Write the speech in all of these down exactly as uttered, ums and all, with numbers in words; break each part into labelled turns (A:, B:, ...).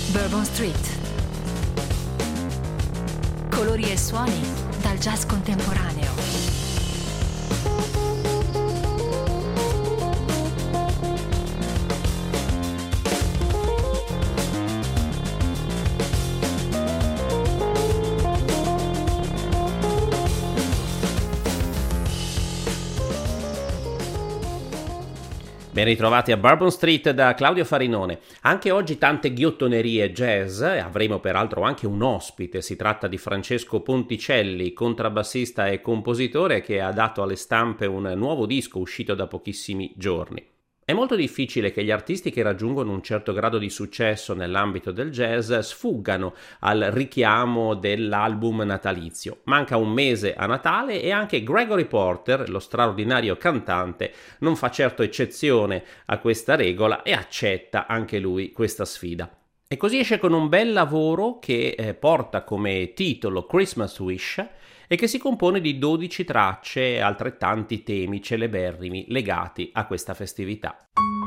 A: Bourbon Street. Colori e suoni dal jazz contemporaneo.
B: Ben ritrovati a Bourbon Street da Claudio Farinone. Anche oggi tante ghiottonerie jazz, e avremo peraltro anche un ospite. Si tratta di Francesco Ponticelli, contrabbassista e compositore che ha dato alle stampe un nuovo disco uscito da pochissimi giorni. È molto difficile che gli artisti che raggiungono un certo grado di successo nell'ambito del jazz sfuggano al richiamo dell'album natalizio. Manca un mese a Natale e anche Gregory Porter, lo straordinario cantante, non fa certo eccezione a questa regola e accetta anche lui questa sfida. E così esce con un bel lavoro che eh, porta come titolo Christmas Wish e che si compone di dodici tracce e altrettanti temi celeberrimi legati a questa festività.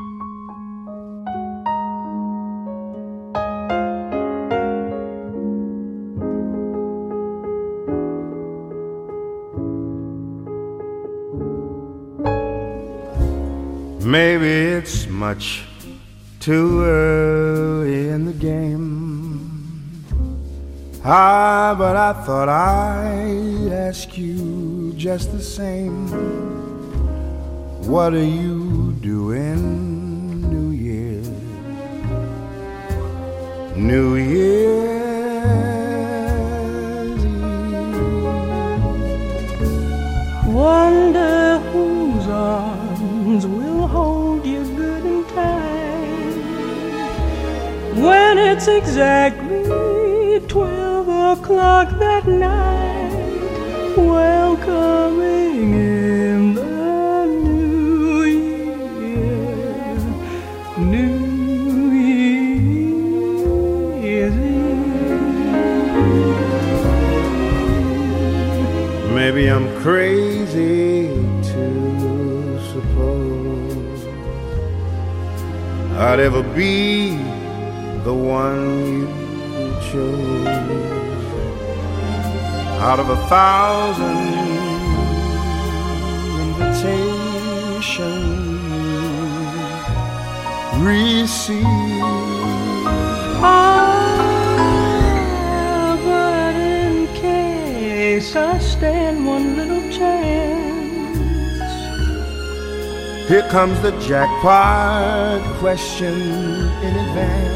C: Maybe it's much too early in the game. Ah, but I thought I'd ask you just the same. What are you doing New Year's? New Year's Eve.
D: Wonder whose arms will hold you good and tight when it's exactly twelve o'clock that night, welcoming in the new year, New Year's Eve.
C: Maybe I'm crazy to suppose I'd ever be the one you chose out of a thousand invitations received.
D: Ah, but in case I stand one little chance,
C: here comes the jackpot question in advance.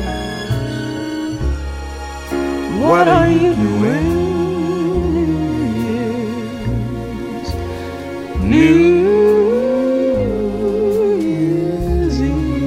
D: What, what are you doing New Year's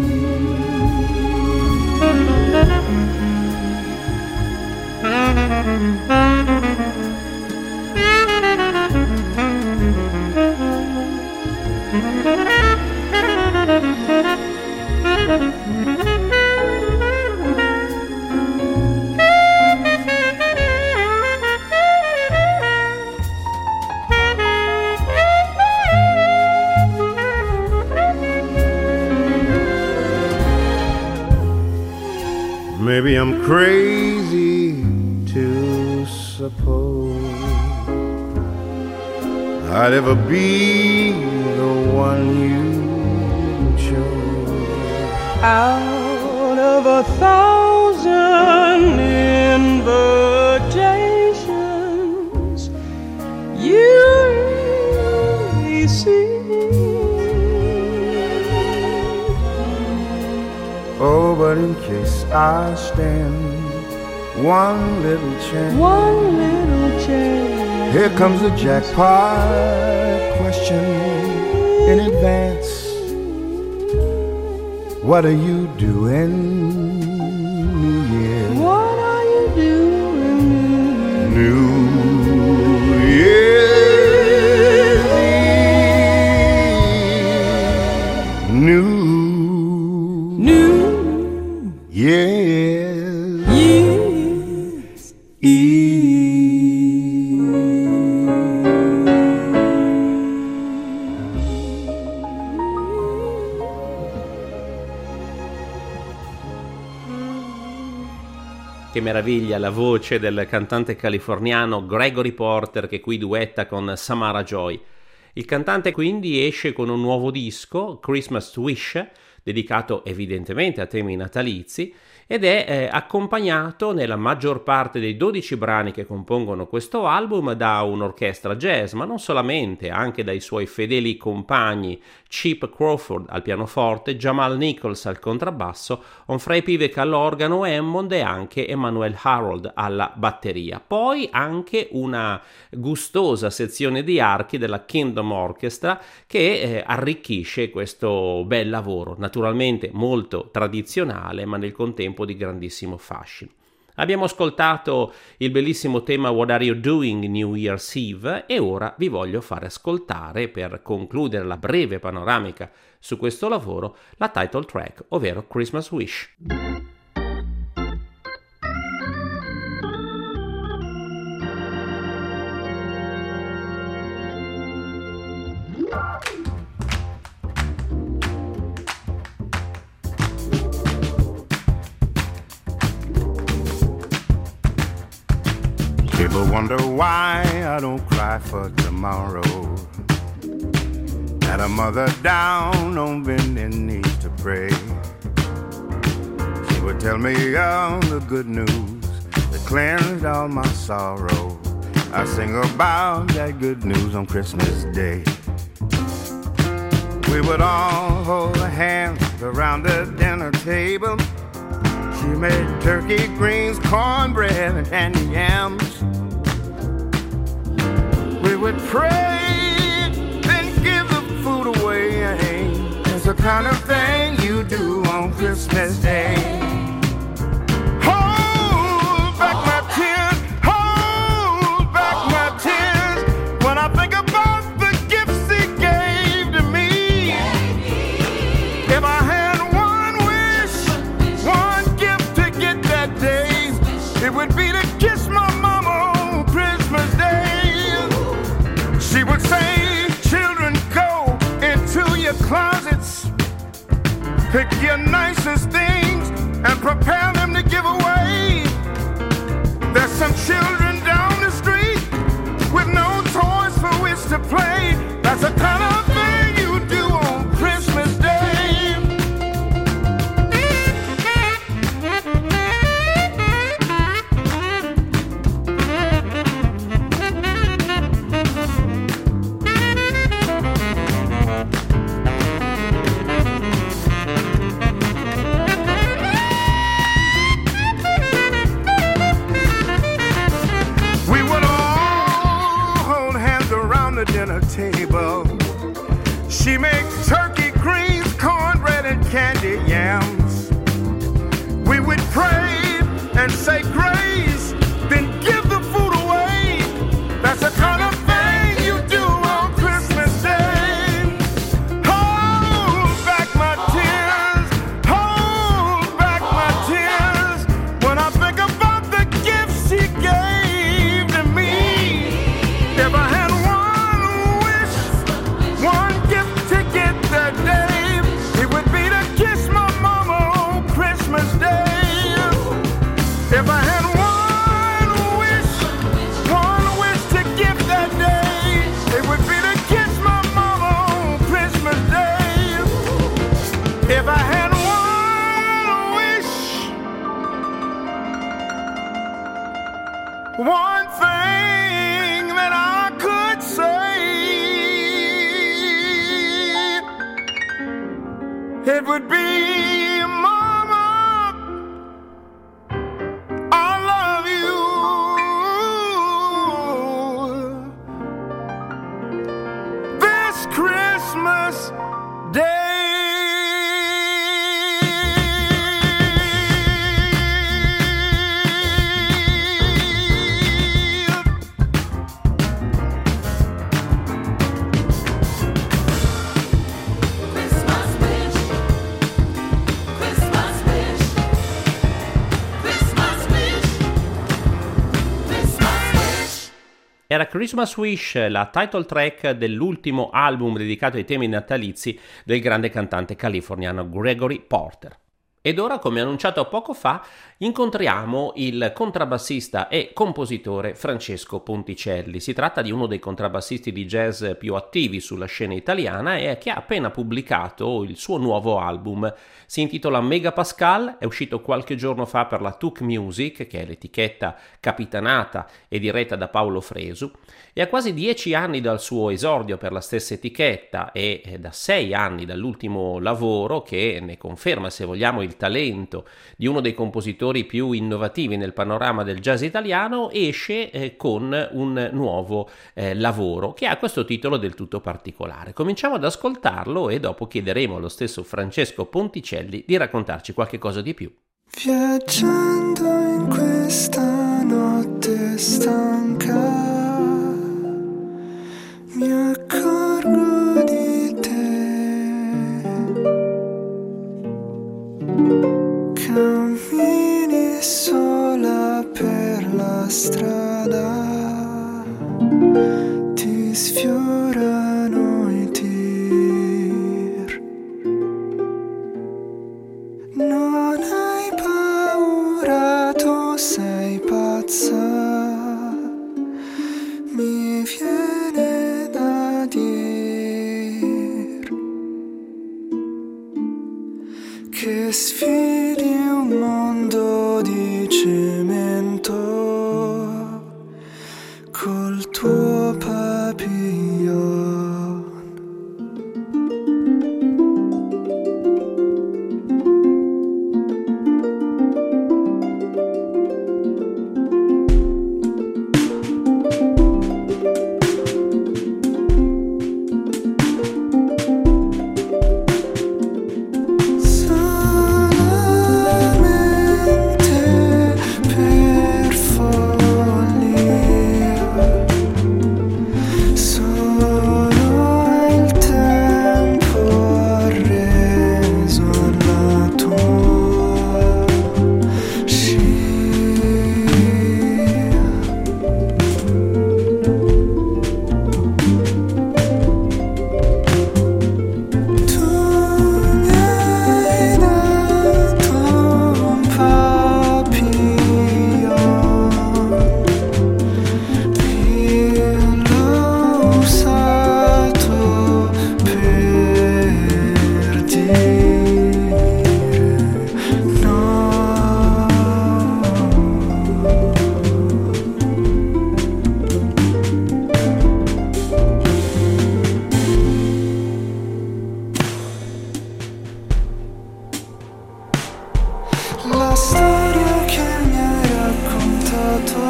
C: Maybe I'm crazy to suppose I'd ever be the one you chose
D: out of a thousand invitations you received.
C: Oh, but in case I stand one little chance,
D: one little chance,
C: here comes the jackpot question in advance. What are you doing New Year?
D: What are you doing
C: New Year's Eve? New Year's
B: Che meraviglia la voce del cantante californiano Gregory Porter, che qui duetta con Samara Joy. Il cantante quindi esce con un nuovo disco, Christmas Wish, dedicato evidentemente a temi natalizi, ed è eh, accompagnato nella maggior parte dei dodici brani che compongono questo album da un'orchestra jazz, ma non solamente, anche dai suoi fedeli compagni Chip Crawford al pianoforte, Jamal Nichols al contrabbasso, Onfray Pivek all'organo, Hammond e anche Emmanuel Harold alla batteria. Poi anche una gustosa sezione di archi della Kingdom Orchestra che eh, arricchisce questo bel lavoro, naturalmente molto tradizionale ma nel contempo di grandissimo fascino. Abbiamo ascoltato il bellissimo tema What Are You Doing New Year's Eve e ora vi voglio fare ascoltare, per concludere la breve panoramica su questo lavoro, la title track, ovvero Christmas Wish.
C: People wonder why I don't cry for tomorrow. Had a mother down on bending knees to pray. She would tell me all the good news that cleansed all my sorrow. I sing about that good news on Christmas Day. We would all hold hands around the dinner table. She made turkey, greens, cornbread, and candy yams. We would pray, then give the food away. It's the kind of thing you do on Christmas Day. Hold back my tears, hold back my tears when I think about the gifts he gave to me. If I had one wish, one gift to get that day, it would be to kiss my mama on Christmas Day. She would say, children, go into your closets, pick your nicest things and prepare them to give away. There's some children down the street with no toys for which to play. That's the kind of thing you do on Christmas Day. Dinner table. She makes turkey, greens, cornbread, and candy yams. We would pray and say grace, then give the food away. That's the kind of thing you do on Christmas Day. Hold back my tears, hold back my tears when I think about the gifts she gave to me. If I had if I had one wish, one wish to give that day, it would be to kiss my mama on Christmas Day. If I had one wish, one thing that I could say, it would be Christmas Day.
B: Era Christmas Wish, la title track dell'ultimo album dedicato ai temi natalizi del grande cantante californiano Gregory Porter. Ed ora, come annunciato poco fa, incontriamo il contrabbassista e compositore Francesco Ponticelli. Si tratta di uno dei contrabbassisti di jazz più attivi sulla scena italiana e che ha appena pubblicato il suo nuovo album. Si intitola Mega Pascal, è uscito qualche giorno fa per la Tuk Music, che è l'etichetta capitanata e diretta da Paolo Fresu, e a quasi dieci anni dal suo esordio per la stessa etichetta e da sei anni dall'ultimo lavoro, che ne conferma, se vogliamo, il talento di uno dei compositori più innovativi nel panorama del jazz italiano, esce eh, con un nuovo eh, lavoro che ha questo titolo del tutto particolare. Cominciamo ad ascoltarlo e dopo chiederemo allo stesso Francesco Ponticelli di raccontarci qualche cosa di più.
E: Viaggiando in questa notte stanca, mi accorgo di te. Cammini sola per la strada, ti sfiorano i tir. Non hai paura, tu sei pazza, mi viene da dir che sfidi un mondo di cemento col tuo papillon. La storia che mi hai raccontato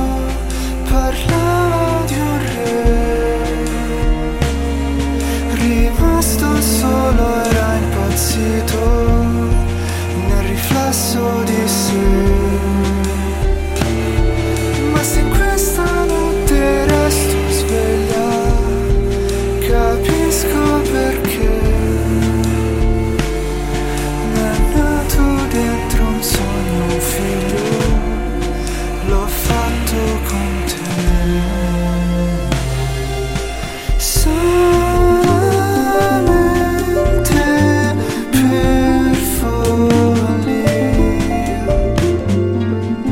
E: parlava di un re, rimasto solo era impazzito nel riflesso di sé. Ma se in questa notte resto sveglia, capisco perché. Dentro un sogno, un figlio, l'ho fatto con te. Solamente per follia.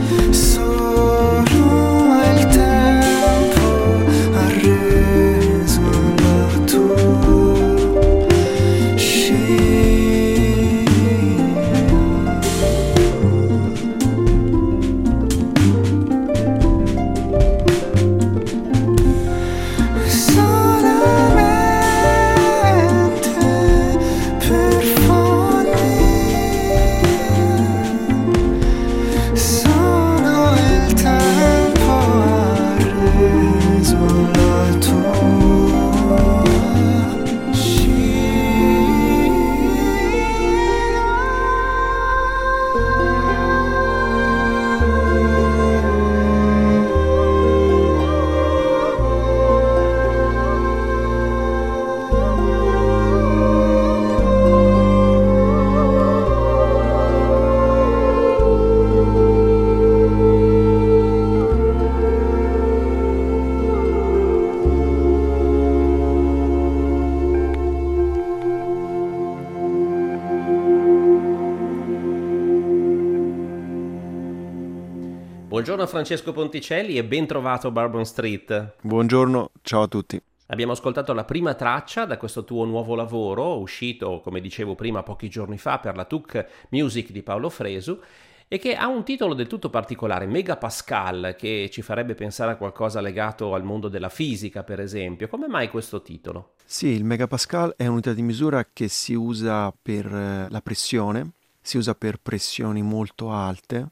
B: Buongiorno Francesco Ponticelli e ben trovato Bourbon Street.
F: Buongiorno, ciao a tutti.
B: Abbiamo ascoltato la prima traccia da questo tuo nuovo lavoro, uscito, come dicevo prima, pochi giorni fa per la Tuc Music di Paolo Fresu, e che ha un titolo del tutto particolare, Megapascal, che ci farebbe pensare a qualcosa legato al mondo della fisica, per esempio. Come mai questo titolo?
F: Sì, il megapascal è un'unità di misura che si usa per la pressione, si usa per pressioni molto alte,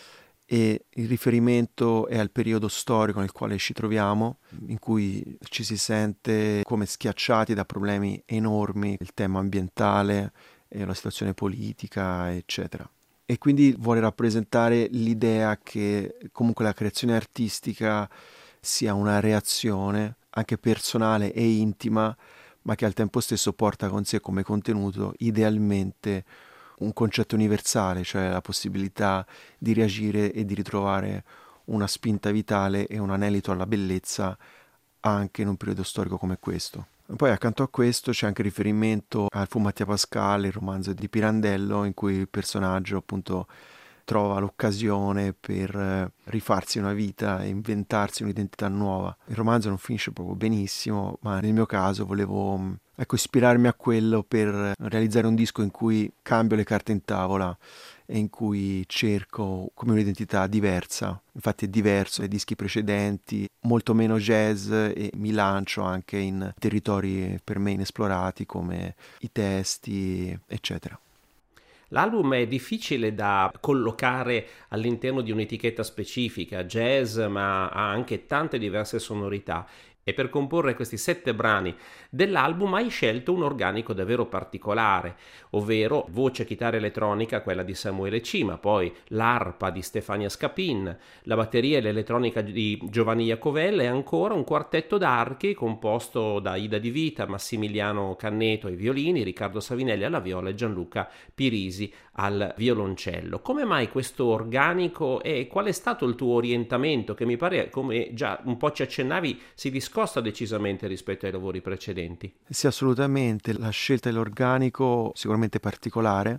F: e il riferimento è al periodo storico nel quale ci troviamo, in cui ci si sente come schiacciati da problemi enormi, il tema ambientale, la situazione politica, eccetera. E quindi vuole rappresentare l'idea che comunque la creazione artistica sia una reazione anche personale e intima, ma che al tempo stesso porta con sé come contenuto idealmente un concetto universale, cioè la possibilità di reagire e di ritrovare una spinta vitale e un anelito alla bellezza anche in un periodo storico come questo. Poi accanto a questo c'è anche riferimento al Fu Mattia Pascal, il romanzo di Pirandello, in cui il personaggio appunto trova l'occasione per rifarsi una vita e inventarsi un'identità nuova. Il romanzo non finisce proprio benissimo, ma nel mio caso volevo ecco, ispirarmi a quello per realizzare un disco in cui cambio le carte in tavola e in cui cerco come un'identità diversa. Infatti è diverso dai dischi precedenti, molto meno jazz, e mi lancio anche in territori per me inesplorati come i testi, eccetera.
B: L'album è difficile da collocare all'interno di un'etichetta specifica, jazz, ma ha anche tante diverse sonorità. E per comporre questi sette brani dell'album hai scelto un organico davvero particolare, ovvero voce chitarra elettronica, quella di Samuele Cima, poi l'arpa di Stefania Scapin, la batteria e l'elettronica di Giovanni Iacovella e ancora un quartetto d'archi composto da Ida Di Vita, Massimiliano Canneto ai violini, Riccardo Savinelli alla viola e Gianluca Pirisi al violoncello. Come mai questo organico e qual è stato il tuo orientamento, che mi pare, come già un po' ci accennavi, si discosta decisamente rispetto ai lavori precedenti?
F: Sì, assolutamente. La scelta dell'organico sicuramente particolare,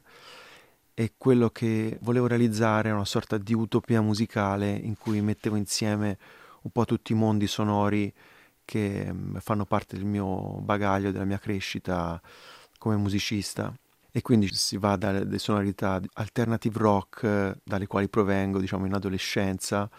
F: e quello che volevo realizzare è una sorta di utopia musicale in cui mettevo insieme un po' tutti i mondi sonori che fanno parte del mio bagaglio, della mia crescita come musicista. E quindi si va dalle sonorità alternative rock, dalle quali provengo, diciamo, in adolescenza,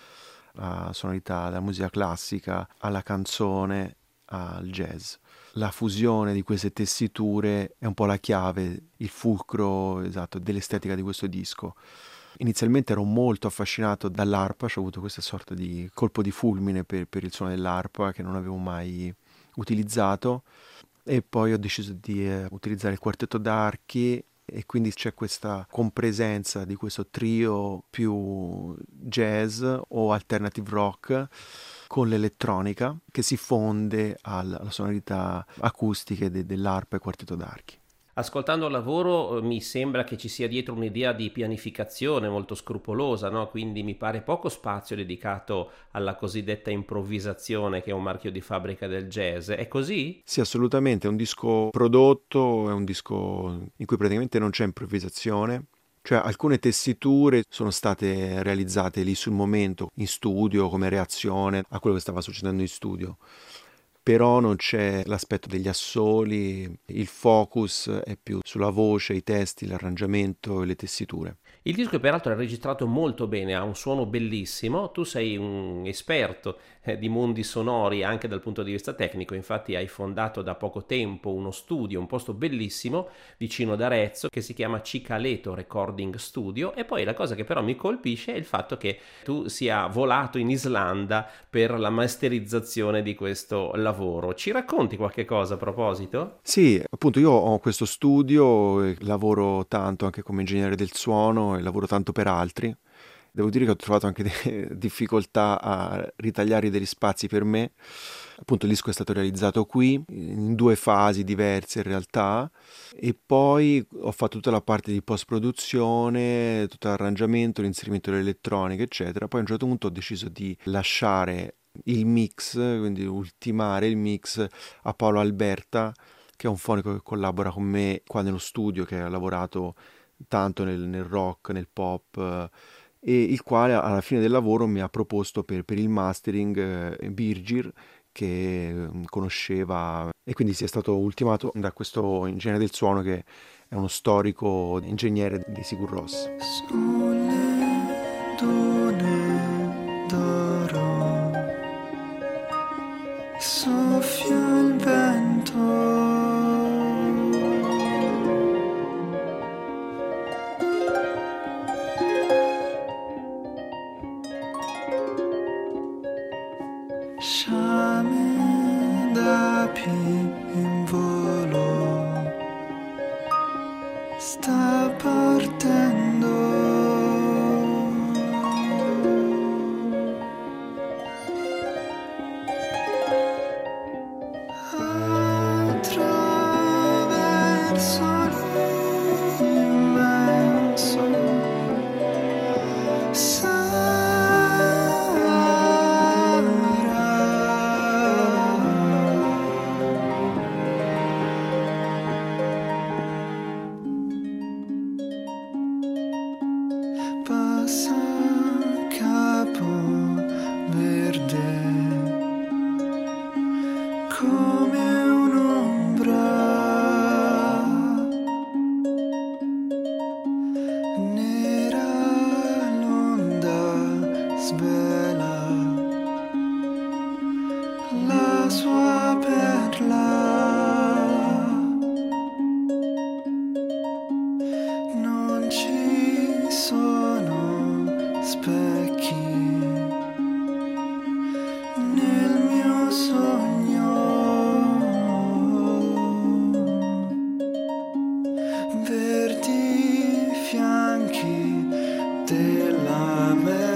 F: a sonorità della musica classica, alla canzone, al jazz. La fusione di queste tessiture è un po' la chiave, il fulcro esatto dell'estetica di questo disco. Inizialmente ero molto affascinato dall'arpa, ho avuto questa sorta di colpo di fulmine per, per il suono dell'arpa che non avevo mai utilizzato, e poi ho deciso di eh, utilizzare il quartetto d'archi, e quindi c'è questa compresenza di questo trio più jazz o alternative rock con l'elettronica che si fonde alla, alla sonorità acustiche de, dell'arpa e quartetto d'archi.
B: Ascoltando il lavoro mi sembra che ci sia dietro un'idea di pianificazione molto scrupolosa, no? Quindi mi pare poco spazio dedicato alla cosiddetta improvvisazione, che è un marchio di fabbrica del jazz. È così?
F: Sì, assolutamente. È un disco prodotto, è un disco in cui praticamente non c'è improvvisazione. Cioè alcune tessiture sono state realizzate lì sul momento, in studio, come reazione a quello che stava succedendo in studio. Però non c'è l'aspetto degli assoli, il focus è più sulla voce, i testi, l'arrangiamento e le tessiture.
B: Il disco peraltro è registrato molto bene, ha un suono bellissimo, tu sei un esperto eh, di mondi sonori anche dal punto di vista tecnico, infatti hai fondato da poco tempo uno studio, un posto bellissimo vicino ad Arezzo che si chiama Cicaleto Recording Studio, e poi la cosa che però mi colpisce è il fatto che tu sia volato in Islanda per la masterizzazione di questo lavoro. Ci racconti qualche cosa a proposito?
F: Sì, appunto io ho questo studio e lavoro tanto anche come ingegnere del suono e lavoro tanto per altri. Devo dire che ho trovato anche delle difficoltà a ritagliare degli spazi per me. Appunto il disco è stato realizzato qui in due fasi diverse in realtà, e poi ho fatto tutta la parte di post-produzione, tutto l'arrangiamento, l'inserimento dell'elettronica eccetera. Poi a un certo punto ho deciso di lasciare il mix, quindi ultimare il mix a Paolo Alberta, che è un fonico che collabora con me qua nello studio, che ha lavorato tanto nel, nel rock, nel pop e il quale alla fine del lavoro mi ha proposto per, per il mastering eh, Birgir, che eh, conosceva, e quindi si è stato ultimato da questo ingegnere del suono che è uno storico ingegnere di Sigur Rós.
E: Sulle dune d'oro soffia il vento, sciame d'api in volo sta partendo, attraverso l'immenso passa capo verde come un'ombra, nera l'onda svela la sua perla, non ci sono specchi nel mio sogno, verdi fianchi della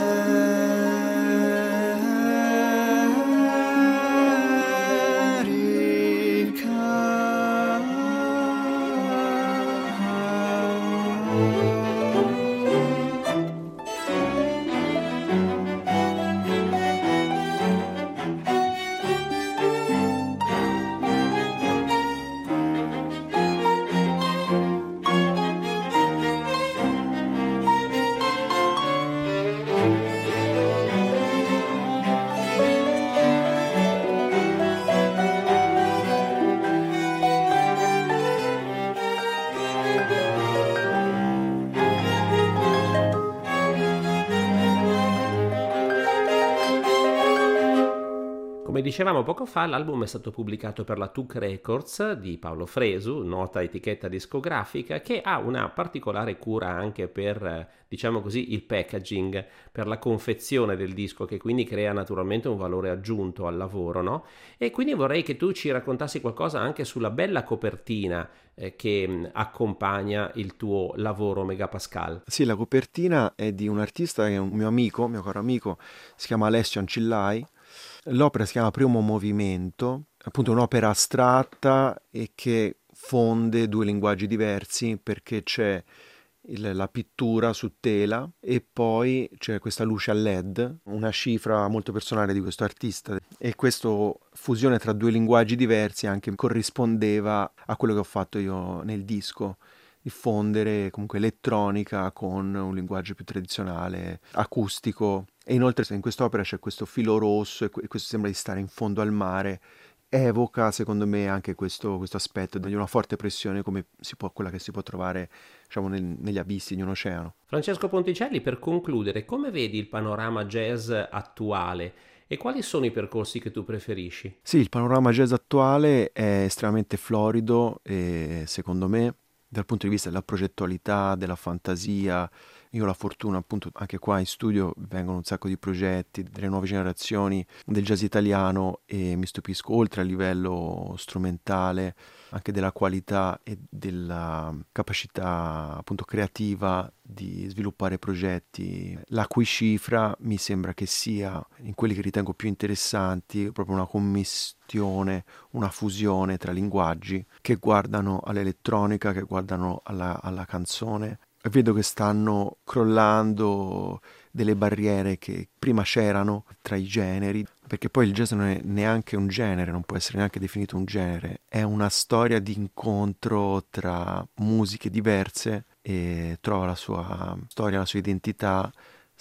B: Come dicevamo poco fa, l'album è stato pubblicato per la Tuc Records di Paolo Fresu, nota etichetta discografica, che ha una particolare cura anche per, diciamo così, il packaging, per la confezione del disco, che quindi crea naturalmente un valore aggiunto al lavoro, no? E quindi vorrei che tu ci raccontassi qualcosa anche sulla bella copertina eh, che mh, accompagna il tuo lavoro, Megapascal.
F: Sì, la copertina è di un artista che è un mio amico, mio caro amico, si chiama Alessio Ancillai. L'opera si chiama Primo Movimento, appunto un'opera astratta e che fonde due linguaggi diversi, perché c'è il, la pittura su tela e poi c'è questa luce a led, una cifra molto personale di questo artista, e questa fusione tra due linguaggi diversi anche corrispondeva a quello che ho fatto io nel disco, diffondere comunque elettronica con un linguaggio più tradizionale, acustico. E inoltre in quest'opera c'è questo filo rosso e questo sembra di stare in fondo al mare, evoca secondo me anche questo, questo aspetto di una forte pressione come si può, quella che si può trovare, diciamo, nel, negli abissi di un oceano.
B: Francesco Ponticelli, per concludere, come vedi il panorama jazz attuale e quali sono i percorsi che tu preferisci?
F: Sì, il panorama jazz attuale è estremamente florido e secondo me dal punto di vista della progettualità, della fantasia. Io ho la fortuna, appunto, anche qua in studio vengono un sacco di progetti delle nuove generazioni del jazz italiano e mi stupisco, oltre a livello strumentale, anche della qualità e della capacità, appunto, creativa di sviluppare progetti, la cui cifra mi sembra che sia, in quelli che ritengo più interessanti, proprio una commistione, una fusione tra linguaggi che guardano all'elettronica, che guardano alla, alla canzone. E vedo che stanno crollando delle barriere che prima c'erano tra i generi, perché poi il jazz non è neanche un genere, non può essere neanche definito un genere, è una storia di incontro tra musiche diverse e trova la sua storia, la sua identità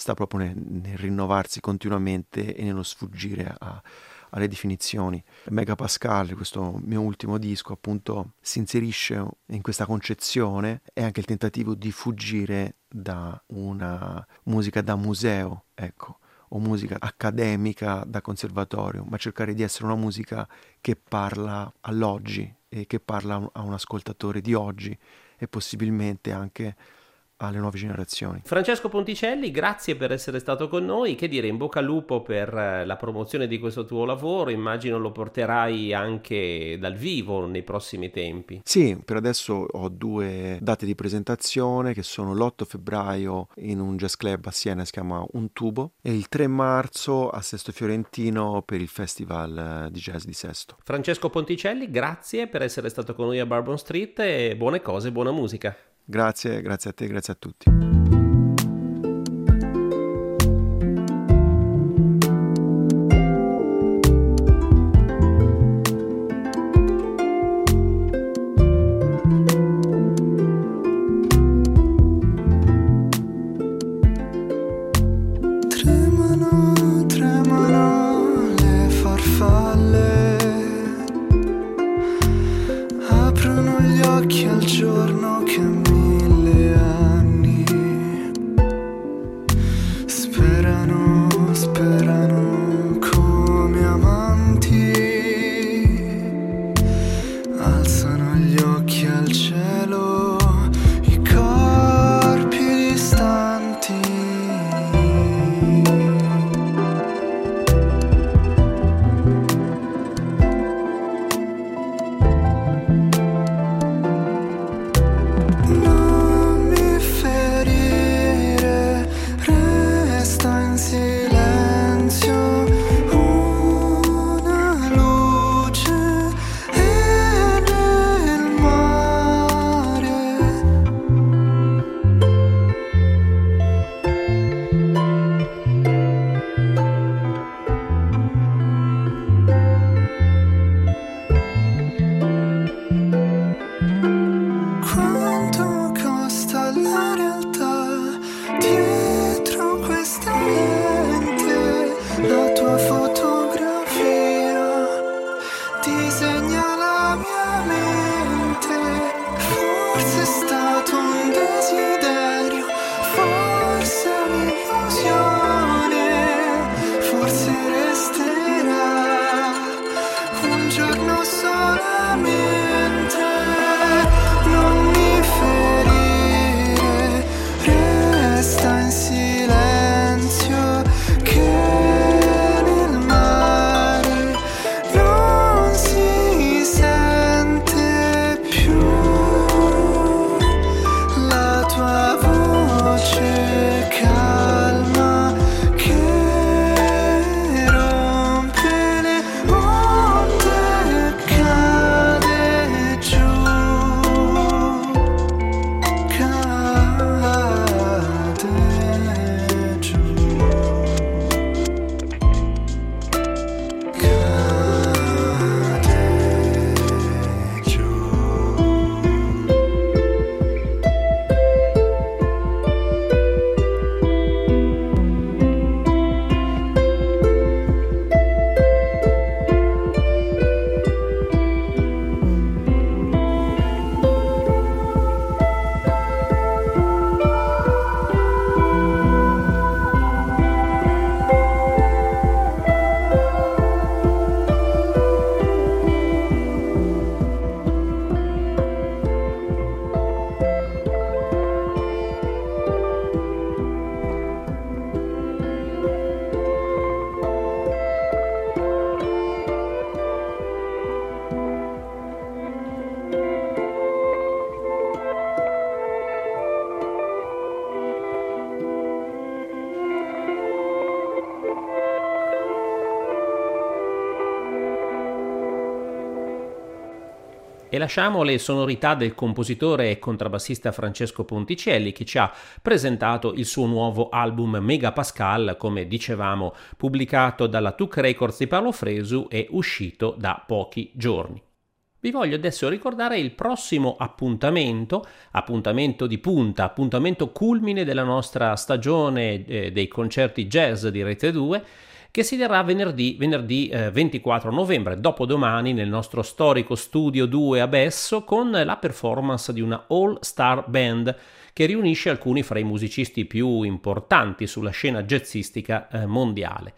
F: sta proprio nel, nel rinnovarsi continuamente e nello sfuggire a, alle definizioni. Megapascal, questo mio ultimo disco, appunto si inserisce in questa concezione, è anche il tentativo di fuggire da una musica da museo, ecco, o musica accademica da conservatorio, ma cercare di essere una musica che parla all'oggi e che parla a un ascoltatore di oggi e possibilmente anche alle nuove generazioni.
B: Francesco Ponticelli, grazie per essere stato con noi. Che dire, in bocca al lupo per la promozione di questo tuo lavoro. Immagino lo porterai anche dal vivo nei prossimi tempi.
F: Sì, per adesso ho due date di presentazione che sono l'otto febbraio in un jazz club a Siena, si chiama Un Tubo, e il tre marzo a Sesto Fiorentino per il Festival di Jazz di Sesto.
B: Francesco Ponticelli, grazie per essere stato con noi a Bourbon Street e buone cose, buona musica.
F: Grazie, grazie a te, grazie a tutti.
E: Tremano, tremano le farfalle, aprono gli occhi al giorno che mille anni sperano, sperano come amanti, alzano gli occhi al cielo, i corpi distanti. Non mi ferire, resta in silenzio, una luce e nel mare. Quanto costa la realtà dietro questa lente? La tua fotografia disegna la mia mente. Forse è stato un desiderio, forse un'illusione, forse resterà un giorno solamente. Non mi ferire, resta in silenzio, che nel mare non si sente più la tua voce calma che rompe le onde e cade giù, cade giù, cade giù.
B: E lasciamo le sonorità del compositore e contrabbassista Francesco Ponticelli, che ci ha presentato il suo nuovo album Megapascal, come dicevamo, pubblicato dalla Tuc Records di Paolo Fresu e uscito da pochi giorni. vi voglio adesso ricordare il prossimo appuntamento, appuntamento di punta, appuntamento culmine della nostra stagione eh, dei concerti jazz di Rete due, che si terrà venerdì, venerdì eh, ventiquattro novembre, dopodomani, nel nostro storico Studio due a Besso, con la performance di una all-star band che riunisce alcuni fra i musicisti più importanti sulla scena jazzistica eh, mondiale.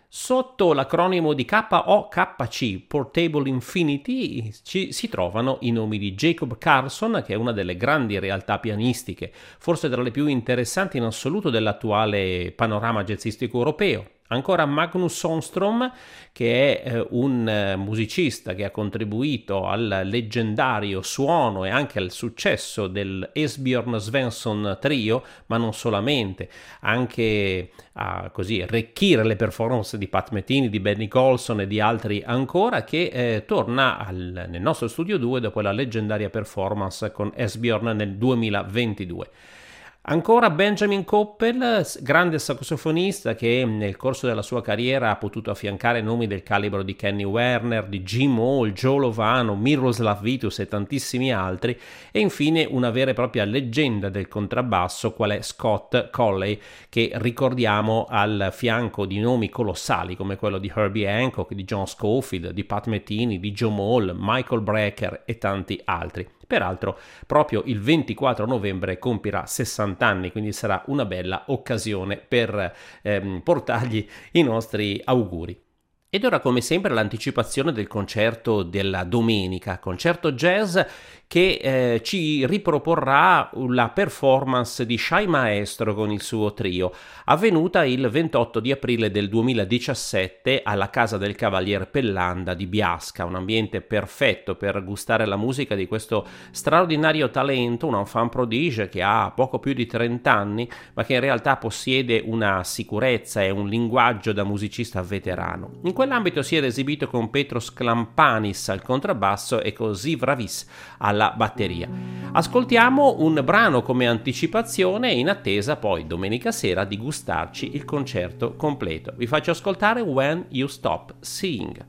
B: Sotto l'acronimo di K O K C, Portable Infinity, ci, si trovano i nomi di Jacob Carson, che è una delle grandi realtà pianistiche, forse tra le più interessanti in assoluto dell'attuale panorama jazzistico europeo. Ancora Magnus Sundström, che è eh, un eh, musicista che ha contribuito al leggendario suono e anche al successo del Esbjörn Svensson Trio, ma non solamente, anche a così arricchire le performance di Pat Metheny, di Benny Golson e di altri ancora, che eh, torna al, nel nostro Studio due dopo la leggendaria performance con Esbjörn nel duemilaventidue. Ancora Benjamin Koppel, grande sassofonista che nel corso della sua carriera ha potuto affiancare nomi del calibro di Kenny Werner, di Jim Hall, Joe Lovano, Miroslav Vitus e tantissimi altri, e infine una vera e propria leggenda del contrabbasso qual è Scott Colley, che ricordiamo al fianco di nomi colossali come quello di Herbie Hancock, di John Scofield, di Pat Metheny, di Joe Moll, Michael Brecker e tanti altri. Peraltro proprio il ventiquattro novembre compirà sessanta anni, quindi sarà una bella occasione per ehm, portargli i nostri auguri. Ed ora, come sempre, l'anticipazione del concerto della domenica, concerto jazz che eh, ci riproporrà la performance di Shai Maestro con il suo trio, avvenuta il ventotto di aprile del duemiladiciassette alla Casa del Cavalier Pellanda di Biasca, un ambiente perfetto per gustare la musica di questo straordinario talento, un enfant prodige che ha poco più di trenta anni, ma che in realtà possiede una sicurezza e un linguaggio da musicista veterano. In quell'ambito si era esibito con Petros Klampanis al contrabbasso e con Ziv Ravis alla batteria. Ascoltiamo un brano come anticipazione in attesa poi domenica sera di gustarci il concerto completo. Vi faccio ascoltare When You Stop Seeing.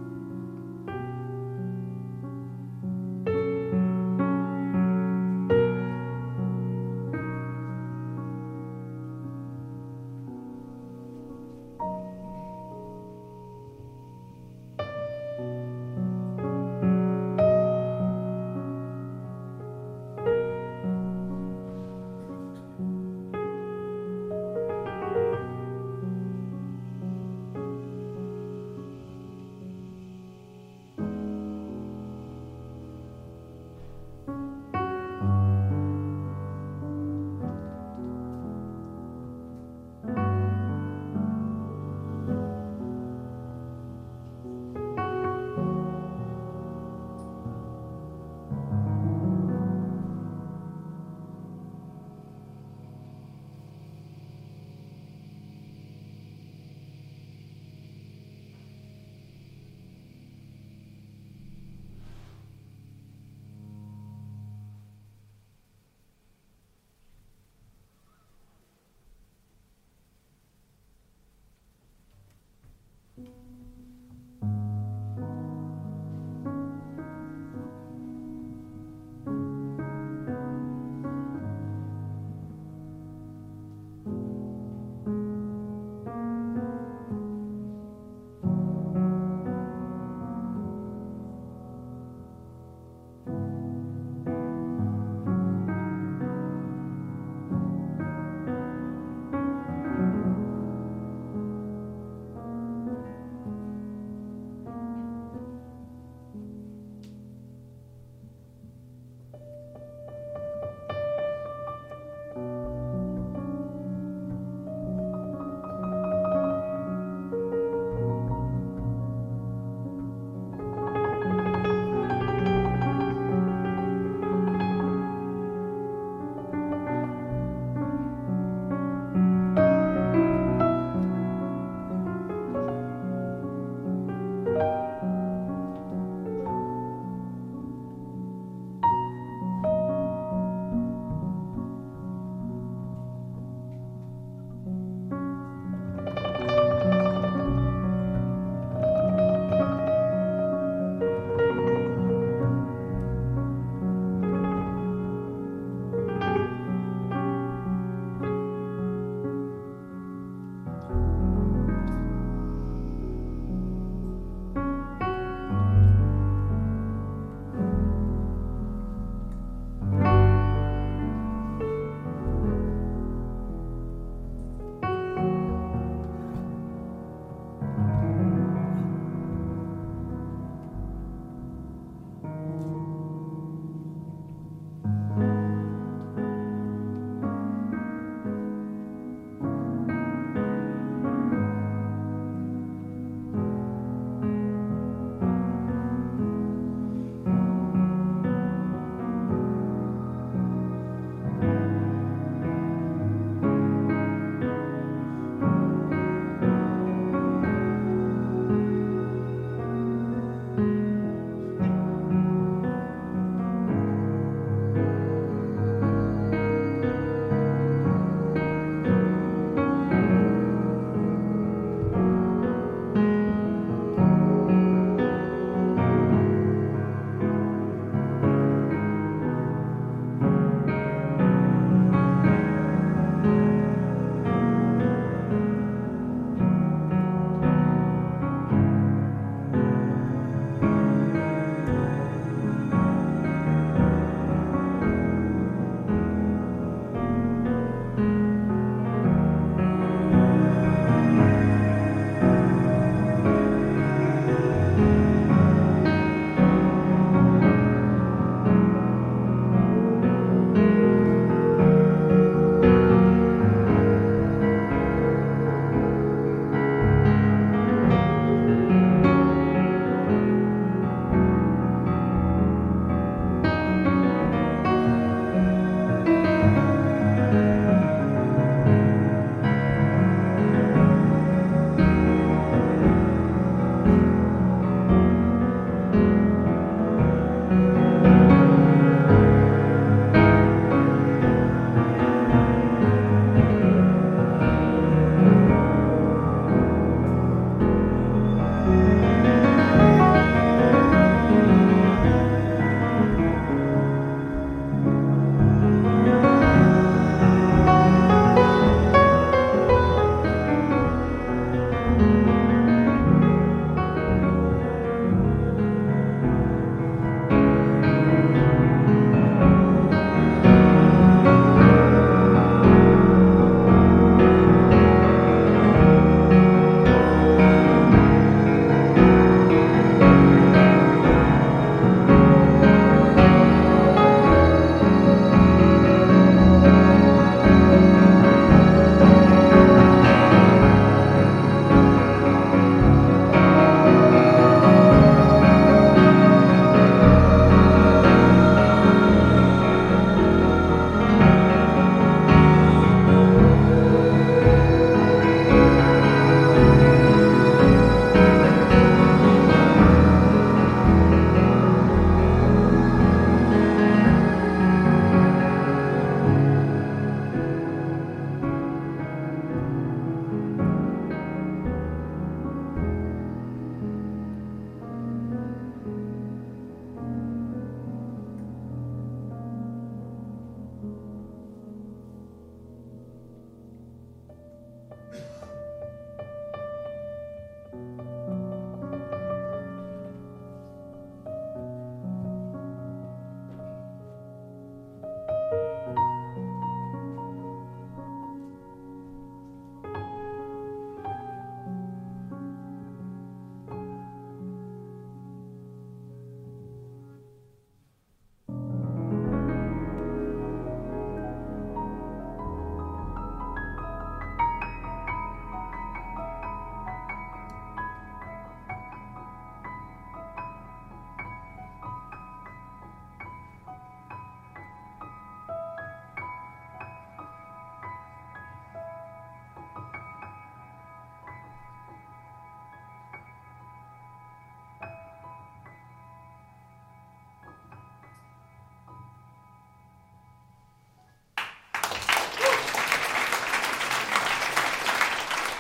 G: Thank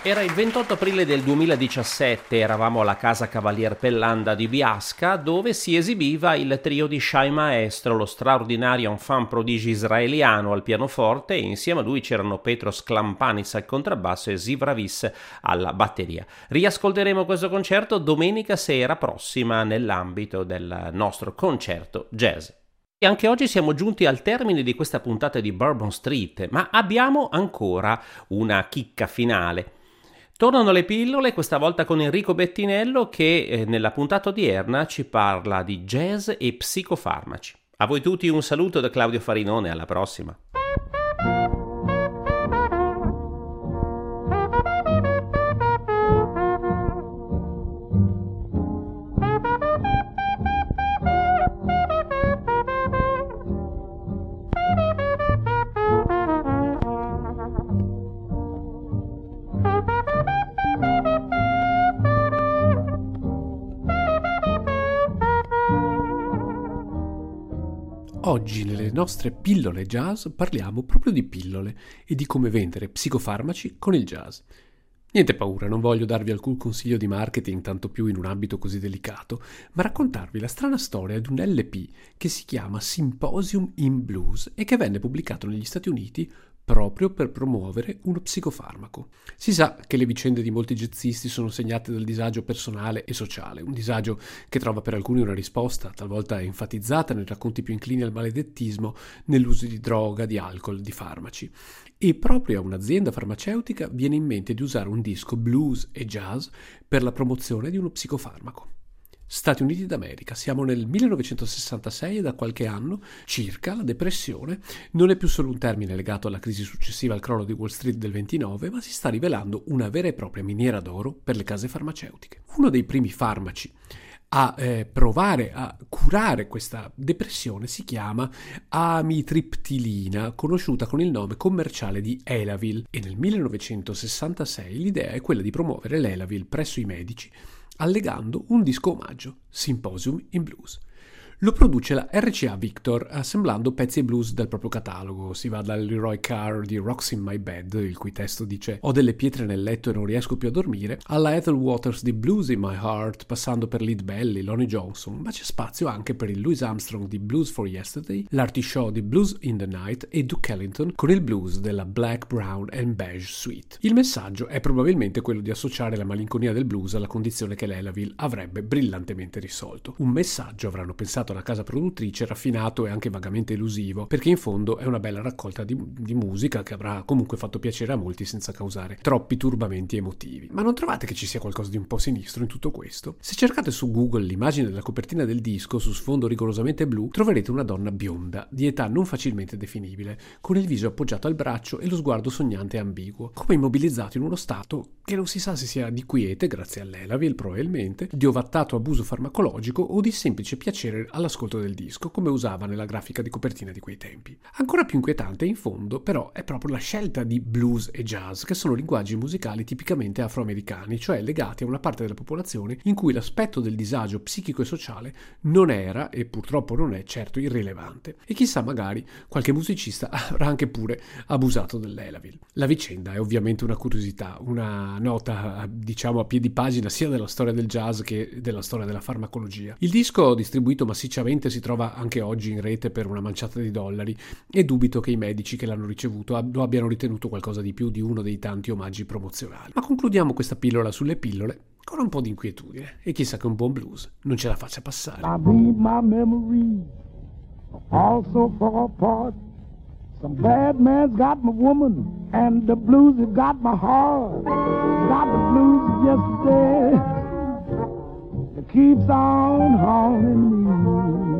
B: Era il ventotto aprile del duemiladiciassette, eravamo alla Casa Cavalier Pellanda di Biasca, dove si esibiva il trio di Shai Maestro, lo straordinario enfant prodigio israeliano al pianoforte, e insieme a lui c'erano Petros Klampanis al contrabbasso e Ziv Ravis alla batteria. Riascolteremo questo concerto domenica sera prossima nell'ambito del nostro concerto jazz. E anche oggi siamo giunti al termine di questa puntata di Bourbon Street, ma abbiamo ancora una chicca finale. Tornano le pillole, questa volta con Enrico Bettinello che eh, nella puntata odierna ci parla di jazz e psicofarmaci. A voi tutti un saluto da Claudio Farinone, alla prossima.
G: Oggi nelle nostre pillole jazz parliamo proprio di pillole e di come vendere psicofarmaci con il jazz. Niente paura, non voglio darvi alcun consiglio di marketing, tanto più in un ambito così delicato, ma raccontarvi la strana storia di un L P che si chiama Symposium in Blues e che venne pubblicato negli Stati Uniti proprio per promuovere uno psicofarmaco. Si sa che le vicende di molti jazzisti sono segnate dal disagio personale e sociale, un disagio che trova per alcuni una risposta, talvolta enfatizzata nei racconti più inclini al maledettismo, nell'uso di droga, di alcol, di farmaci. E proprio a un'azienda farmaceutica viene in mente di usare un disco blues e jazz per la promozione di uno psicofarmaco. Stati Uniti d'America, siamo nel millenovecentosessantasei e da qualche anno circa la depressione non è più solo un termine legato alla crisi successiva al crollo di Wall Street del ventinove, ma si sta rivelando una vera e propria miniera d'oro per le case farmaceutiche. Uno dei primi farmaci a eh, provare a curare questa depressione si chiama amitriptilina, conosciuta con il nome commerciale di Elavil, e nel millenovecentosessantasei l'idea è quella di promuovere l'Elavil presso i medici allegando un disco omaggio, Symposium in Blues. Lo produce la R C A Victor assemblando pezzi e blues del proprio catalogo. Si va dal Leroy Carr di Rocks in My Bed, il cui testo dice «Ho delle pietre nel letto e non riesco più a dormire», alla Ethel Waters di Blues in My Heart, passando per Lead Belly, Lonnie Johnson, ma c'è spazio anche per il Louis Armstrong di Blues for Yesterday, l'Artie Shaw di Blues in the Night e Duke Ellington con il blues della Black, Brown and Beige Suite. Il messaggio è probabilmente quello di associare la malinconia del blues alla condizione che l'Elavil avrebbe brillantemente risolto. Un messaggio, avranno pensato la casa produttrice, raffinato e anche vagamente elusivo, perché in fondo è una bella raccolta di, di musica che avrà comunque fatto piacere a molti senza causare troppi turbamenti emotivi. Ma non trovate che ci sia qualcosa di un po' sinistro in tutto questo? Se cercate su Google l'immagine della copertina del disco su sfondo rigorosamente blu, troverete una donna bionda, di età non facilmente definibile, con il viso appoggiato al braccio e lo sguardo sognante e ambiguo, come immobilizzato in uno stato che non si sa se sia di quiete, grazie all'Elavil probabilmente, di ovattato abuso farmacologico o di semplice piacere all'ascolto del disco, come usava nella grafica di copertina di quei tempi. Ancora più inquietante in fondo però è proprio la scelta di blues e jazz, che sono linguaggi musicali tipicamente afroamericani, cioè legati a una parte della popolazione in cui l'aspetto del disagio psichico e sociale non era, e purtroppo non è, certo irrilevante. E chissà, magari qualche musicista avrà anche pure abusato dell'Elavil. La vicenda è ovviamente una curiosità, una nota diciamo a piedi pagina sia della storia del jazz che della storia della farmacologia. Il disco, distribuito massicciamente, si trova anche oggi in rete per una manciata di dollari e dubito che i medici che l'hanno ricevuto lo abbiano ritenuto qualcosa di più di uno dei tanti omaggi promozionali. Ma concludiamo questa pillola sulle pillole con un po' di inquietudine, e chissà che un buon blues non ce la faccia passare.
C: I read my memories also fall apart. Some bad man's got my woman and the blues has got my heart. Got the blues of yesterday that keeps on haunting me.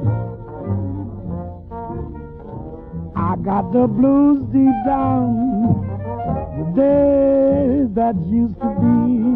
C: I got the blues deep down, the days that used to be.